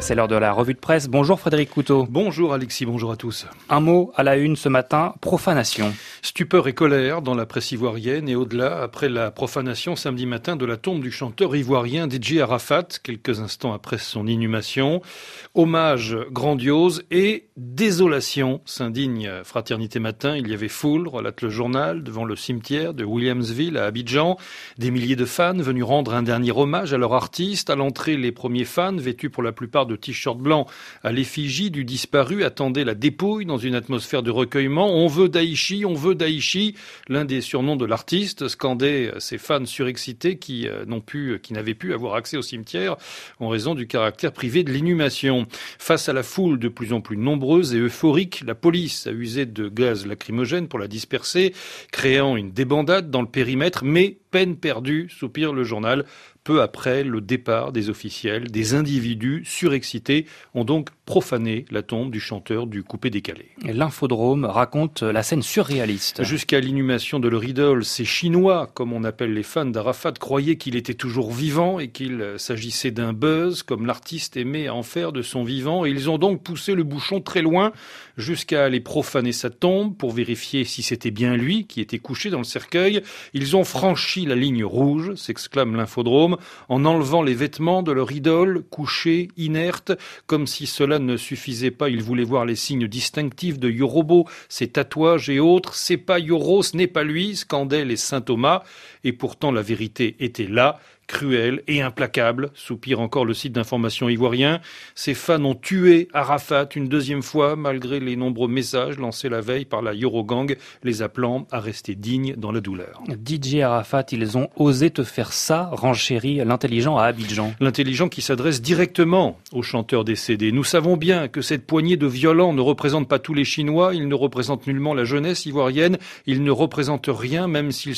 C'est l'heure de la revue de presse. Bonjour Frédéric Couteau. Bonjour Alexis, bonjour à tous. Un mot à la une ce matin, profanation. Stupeur et colère dans la presse ivoirienne et au-delà, après la profanation samedi matin de la tombe du chanteur ivoirien DJ Arafat, quelques instants après son inhumation. Hommage grandiose et désolation, s'indigne Fraternité Matin. Il y avait foule, relate le journal, devant le cimetière de Williamsville à Abidjan. Des milliers de fans venus rendre un dernier hommage à leur artiste. À l'entrée, les premiers fans, vêtus pour la plupart de t-shirts blancs à l'effigie du disparu, attendaient la dépouille dans une atmosphère de recueillement. On veut Daïchi, on veut Daïchi. L'un des surnoms de l'artiste, scandaient ces fans surexcités qui n'avaient pu avoir accès au cimetière en raison du caractère privé de l'inhumation. Face à la foule de plus en plus nombreuse et euphorique, la police a usé de gaz lacrymogène pour la disperser, créant une débandade dans le périmètre, mais peine perdue, soupire le journal. Peu après le départ des officiels, des individus surexcités ont donc profané la tombe du chanteur du coupé-décalé. L'Infodrome raconte la scène surréaliste. Jusqu'à l'inhumation de leur idole, ces Chinois, comme on appelle les fans d'Arafat, croyaient qu'il était toujours vivant et qu'il s'agissait d'un buzz, comme l'artiste aimait en faire de son vivant. Et ils ont donc poussé le bouchon très loin, jusqu'à aller profaner sa tombe pour vérifier si c'était bien lui qui était couché dans le cercueil. Ils ont franchi la ligne rouge, s'exclame l'Infodrome, en enlevant les vêtements de leur idole, couchée, inerte, comme si cela ne suffisait pas. Ils voulaient voir les signes distinctifs de Yorobo, ses tatouages et autres. C'est pas Yoro, ce n'est pas lui, scandaient les Saint Thomas. Et pourtant la vérité était là, cruel et implacable, soupire encore le site d'information ivoirien. Ces fans ont tué Arafat une deuxième fois, malgré les nombreux messages lancés la veille par la Eurogang, les appelant à rester dignes dans la douleur. DJ Arafat, ils ont osé te faire ça, renchérit l'intelligent à Abidjan. L'intelligent qui s'adresse directement aux chanteurs décédés. Nous savons bien que cette poignée de violents ne représente pas tous les Chinois, ils ne représentent nullement la jeunesse ivoirienne, ils ne représentent rien, même s'ils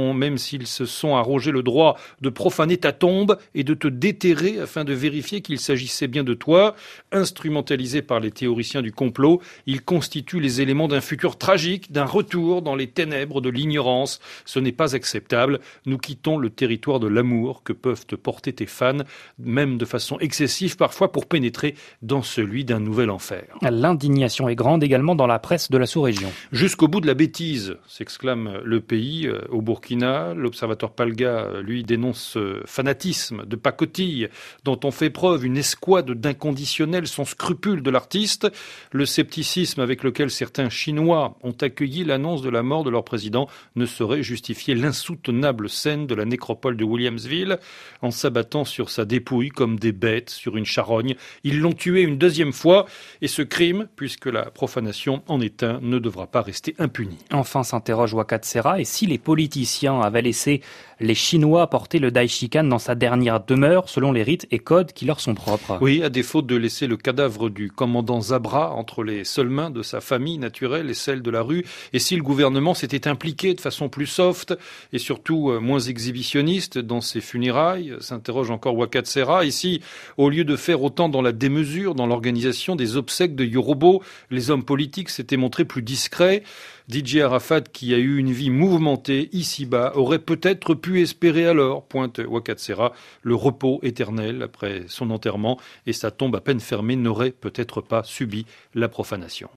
se sont arrogés le droit de profaner ta tombe et de te déterrer afin de vérifier qu'il s'agissait bien de toi. Instrumentalisés par les théoriciens du complot, ils constituent les éléments d'un futur tragique, d'un retour dans les ténèbres de l'ignorance. Ce n'est pas acceptable. Nous quittons le territoire de l'amour que peuvent te porter tes fans, même de façon excessive parfois, pour pénétrer dans celui d'un nouvel enfer. L'indignation est grande également dans la presse de la sous-région. Jusqu'au bout de la bêtise, s'exclame le pays. Au Burkina, l'observateur Palga, lui, dénonce fanatisme de pacotille dont on fait preuve, une escouade d'inconditionnels sans scrupules de l'artiste, le scepticisme avec lequel certains Chinois ont accueilli l'annonce de la mort de leur président ne saurait justifier l'insoutenable scène de la nécropole de Williamsville. En s'abattant sur sa dépouille comme des bêtes sur une charogne, ils l'ont tué une deuxième fois et ce crime, puisque la profanation en est un, ne devra pas rester impuni. Enfin s'interroge Ouakhatsera, et si les politiciens avaient laissé les Chinois porter le daishikan dans sa dernière demeure, selon les rites et codes qui leur sont propres. Oui, à défaut de laisser le cadavre du commandant Zabra entre les seules mains de sa famille naturelle et celle de la rue, et si le gouvernement s'était impliqué de façon plus soft et surtout moins exhibitionniste dans ses funérailles, s'interroge encore Ouakhatsera. Ici, au lieu de faire autant dans la démesure, dans l'organisation des obsèques de Yorobo, les hommes politiques s'étaient montrés plus discrets. DJ Arafat, qui a eu une vie mouvementée ici-bas, aurait peut-être pu espérer alors, pointe Ouakhatsera, le repos éternel après son enterrement, et sa tombe à peine fermée n'aurait peut-être pas subi la profanation.